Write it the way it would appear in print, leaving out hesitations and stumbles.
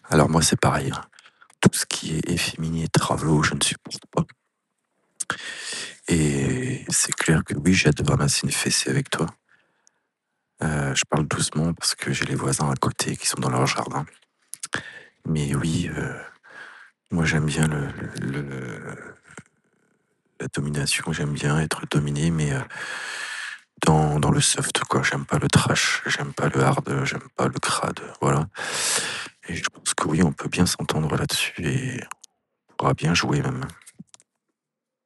Alors moi, c'est pareil, hein. Tout ce qui est efféminé, travaux, je ne supporte pas. Et c'est clair que oui, j'ai hâte de ramasser une fessée avec toi. Je parle doucement parce que j'ai les voisins à côté qui sont dans leur jardin. Mais oui, moi j'aime bien la domination, j'aime bien être dominé, mais dans le soft, quoi. J'aime pas le trash, j'aime pas le hard, j'aime pas le crade, voilà. Et je pense que oui, on peut bien s'entendre là-dessus et on pourra bien jouer même.